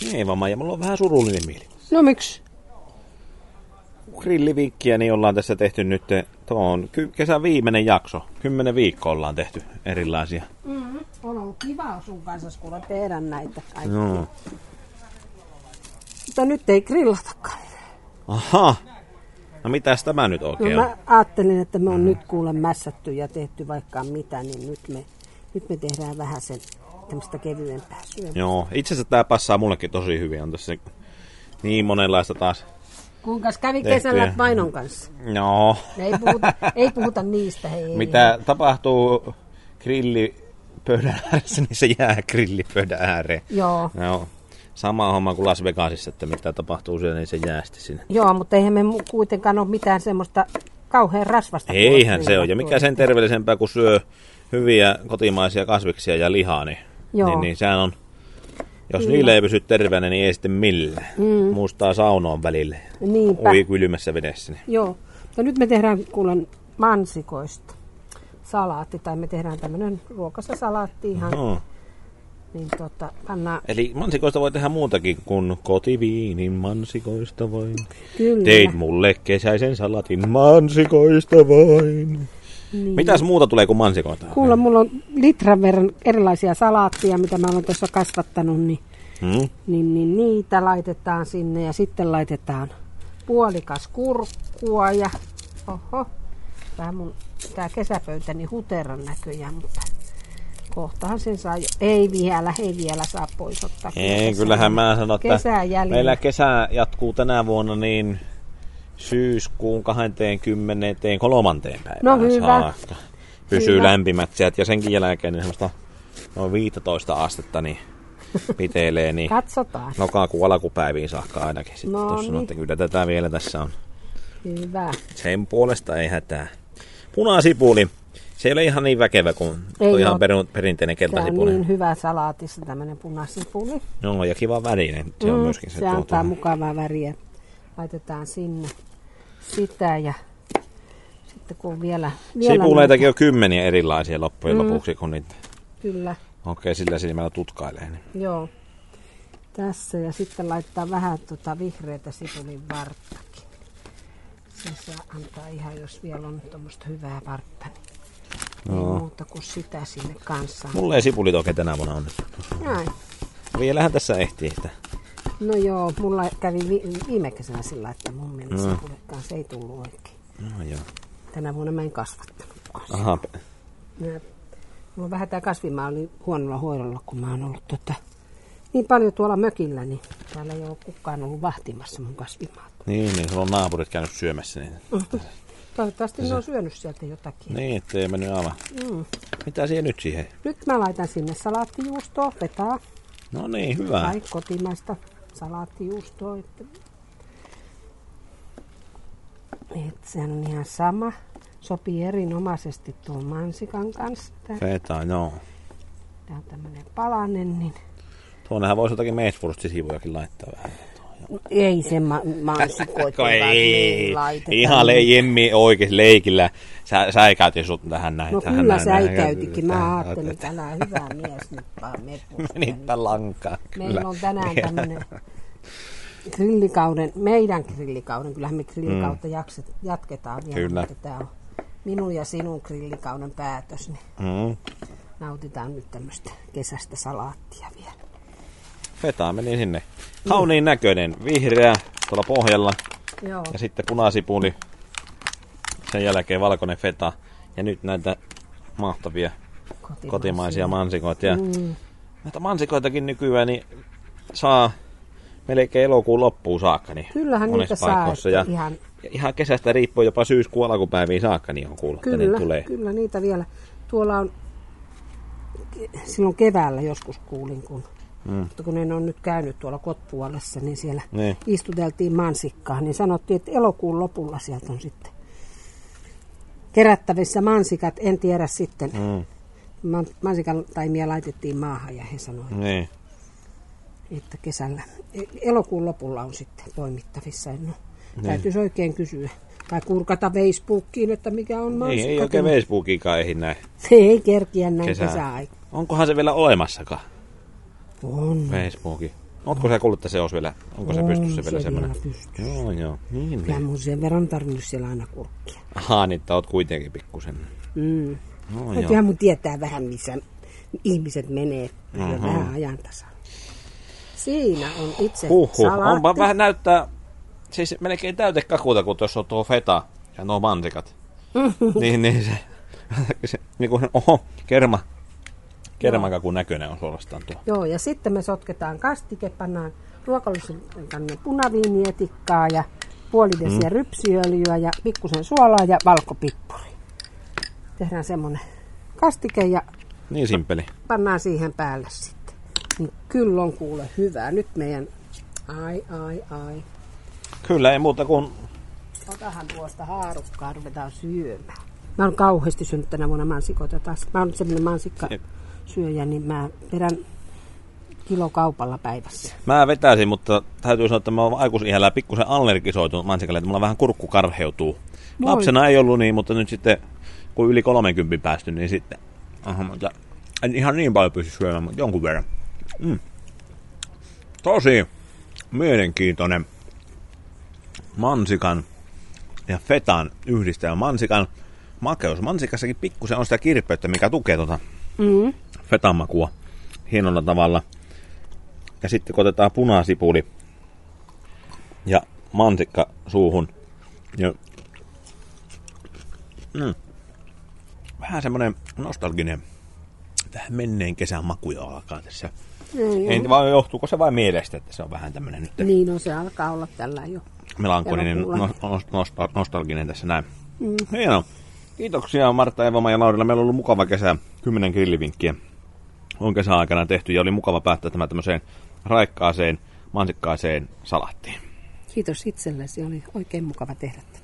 Ei vaan Maija, mulla on vähän surullinen mieli. No miksi? Grilliviikkiä niin ollaan tässä tehty nyt, tuo on kesän viimeinen jakso. 10 viikkoa ollaan tehty erilaisia. On ollut kiva sun kanssa kuule tehdä näitä kaikkia. No. Mutta nyt ei grillatakaan. Aha. No mitäs tämä nyt oikein on? Mä ajattelin, että me on nyt kuule mässätty ja tehty vaikka mitä, niin nyt me tehdään vähän sen tämmöistä kevyempää syömistä. Joo, itse asiassa tää passaa mullekin tosi hyvin. On tässä niin monenlaista taas. Kuinka kävi tehtyä. kesällä Vainon kanssa? Joo. Ei puhuta niistä. Hei. Mitä tapahtuu grillipöydän ääressä, niin se jää grillipöydän ääreen. Joo. Joo. Sama homma kuin Las Vegasissa, että mitä tapahtuu siellä, niin se jää sitten sinne. Joo, mutta eihän me kuitenkaan ole mitään semmoista kauhean rasvasta. Eihän se ole. Ja mikä sen terveellisempää, kun syö hyviä kotimaisia kasviksia ja lihaa, niin sehän on, jos niillä ei pysy terveenä, niin ei sitten millään. Muistaa saunoon välille. Niinpä. Ui kylmässä vedessä. Niin. Joo. Ja nyt me tehdään kuulen mansikoista salaatti, tai me tehdään tämmöinen ruokassa salaatti ihan. Niin pannaan. Eli mansikoista voi tehdä muutakin kuin kotiviinin mansikoista vain. Kyllä. Teit mulle kesäisen salatin mansikoista vain. Niin. Mitäs muuta tulee kuin mansikoita? Kuule, mulla on litran verran erilaisia salaatteja, mitä mä olen tuossa kasvattanut, niin niitä laitetaan sinne ja sitten laitetaan puolikas kurkkua ja vähän mun tää kesäpöytäni huteran näköjään, mutta kohtahan sen saa jo. Ei vielä saa pois ottaa. Ei, kyllähän mä sanon, että meillä kesä jatkuu tänä vuonna niin syyskuun 23. päivään no hyvä. saakka. Pysyy hyvä. lämpimät sieltä ja senkin jälkeen niin semmoista noin 15 astetta niin pitelee. Niin katsotaan. Lokakuun alkupäiviin saakka ainakin. Sitten tuossa niin. että kyllä tätä vielä tässä on. Hyvä. Sen puolesta ei hätää. Punasipuli. Se ei ole ihan niin väkevä kuin tuo ihan perinteinen keltasipuli. Tämä on niin hyvä salaatissa tämmöinen punasipuli. No ja kiva värinen. Se on myöskin se. Se antaa mukavaa väriä. Laitetaan sinne sitä ja sitten kun vielä sipuleitakin on 10 erilaisia loppujen lopuksi, kun niitä kyllä. Okei, sillä silmällä tutkailee. Niin. Joo. Tässä ja sitten laittaa vähän vihreätä sipulin varttakin. Se antaa ihan, jos vielä on tuommoista hyvää vartta, niin ei muuta kuin sitä sinne kanssa. Mulla ei sipulit oikein tänä vuonna onnistunut. Näin. Vielähän tässä ehtii sitä. No joo, mulla kävi viime kesänä sillä, että mun mielestä sipulit kanssa ei tullut oikein. No joo. Tänä vuonna mä en kasvattanut. Aha. Mulla on vähän tää kasvimaa oli huonolla hoidolla, kun mä oon ollut niin paljon tuolla mökillä, niin täällä ei ole kukaan ollut vahtimassa mun kasvimaata. Niin, sulla on naapurit käynyt syömässä. Niin. Toivottavasti ne on syönyt sieltä jotakin. Niin, ettei mennyt aivan. Mitä siihen nyt siihen? Nyt mä laitan sinne salaattijuustoa, fetaa. No niin, hyvä. Tai kotimaista salaattijuustoa. Sehän on ihan sama. Sopii erinomaisesti tuon mansikan kanssa. Feta, joo. Tää on tämmönen palanen, niin tuonnehan voisi jotakin meesfurstisivujakin laittaa vähän. Ei se mansikoita ei laiteta. Ihan Jemmi oikein leikillä säikäytin sut tähän näin. No kyllä säikäytikin. Mä ajattelin, että älä hyvä mies nyt vaan menipä lankaan. Meillä on tänään tämmönen meidän grillikauden. Kyllähän me grillikautta jatketaan vielä. Kyllä. Mutta tää on minun ja sinun grillikauden päätös. Niin nautitaan nyt tämmöistä kesästä salaattia vielä. Feta meni sinne. Kauniin näköinen, vihreä tuolla pohjalla. Joo. Ja sitten punasipuli. Sen jälkeen valkoinen feta. Ja nyt näitä mahtavia kotimaisia mansikoita. Ja näitä mansikoitakin nykyään niin saa melkein elokuun loppuun saakka. Niin kyllähän niitä saa. Ja ihan kesästä riippuen jopa syyskuun alkupäiviin saakka, niin on kuullut, että ne tulee. Kyllä niitä vielä. Tuolla on silloin keväällä joskus kuulin, kun ne on nyt käynyt tuolla Kotpuolessa, niin siellä istuteltiin mansikkaa, niin sanottiin, että elokuun lopulla sieltä on sitten kerättävissä mansikat. En tiedä sitten. Mansikan taimia laitettiin maahan ja he sanoivat, että kesällä, elokuun lopulla on sitten poimittavissa. Täytyisi oikein kysyä. Tai kurkata Facebookiin, että mikä on mansikka. Ei oikein Facebookiinkaan ehdi näin. Se ei kerkiä näin kesäaikaan. Onkohan se vielä olemassakaan? On. Facebooki. Ootko sä kuullut, että se olisi vielä, onko se pystyssä vielä semmoinen? Joo. Niin. Ja mun sen verran tarvinnut siellä aina kurkkia. Ahaa, niin oot kuitenkin pikkusen. Ihan mun tietää vähän, missä ihmiset menee vähän ajan tasalla. Siinä on itse salaatti. Onpa vähän näyttää, siis melkein täytekakuuta, kun tuossa on tuo feta ja nuo mansikat. niin se niin kuin, kermakakun näköinen on suorastaan tuo. Joo, ja sitten me sotketaan kastike, pannaan ruokollisen punaviinietikkaa ja puoli desiä rypsiöljyä ja pikkusen suolaa ja valkopippuri. Tehdään semmonen kastike ja niin simppeli. Pannaan siihen päälle sitten. Niin kyllä on kuule hyvää. Nyt meidän... Ai. Kyllä, ei muuta kuin... Otahan tuosta haarukkaa, ruvetaan syömään. Mä oon kauheasti syönyt tänä vuonna mansikoita taas. Mä oon semmoinen mansikkasyöjä, niin mä vedän kilokaupalla päivässä. Mä vetäisin, mutta täytyy sanoa, että mä oon aikuisiällä pikkusen allergisoitunut mansikalle, että mulla vähän kurkku karheutuu. Lapsena ei ollut niin, mutta nyt sitten, kun yli 30 päästy, niin sitten... En ihan niin paljon pysty syömään, mutta jonkun verran. Tosi mielenkiintoinen mansikan ja fetan yhdistelmä. Mansikan makeus. Mansikassakin pikkusen on sitä kirpeyttä, mikä tukee tuota fetan makua hienolla tavalla. Ja sitten kun otetaan punasipuli ja mansikka suuhun. Ja, vähän semmoinen nostalginen tähän menneen kesän makuja alkaa tässä. Ei vaan johtuuko se vain mielestä, että se on vähän tämmöinen nyt. Niin, no se alkaa olla tällä jo. Melankolinen, nostalginen tässä näin. Hienoa. Kiitoksia Martta, Eeva ja Laurilla. Meillä on ollut mukava kesä. 10 grillivinkkiä on kesäaikana tehty ja oli mukava päättää tämä tämmöiseen raikkaaseen, mansikkaaseen salaattiin. Kiitos itsellesi. Oli oikein mukava tehdä.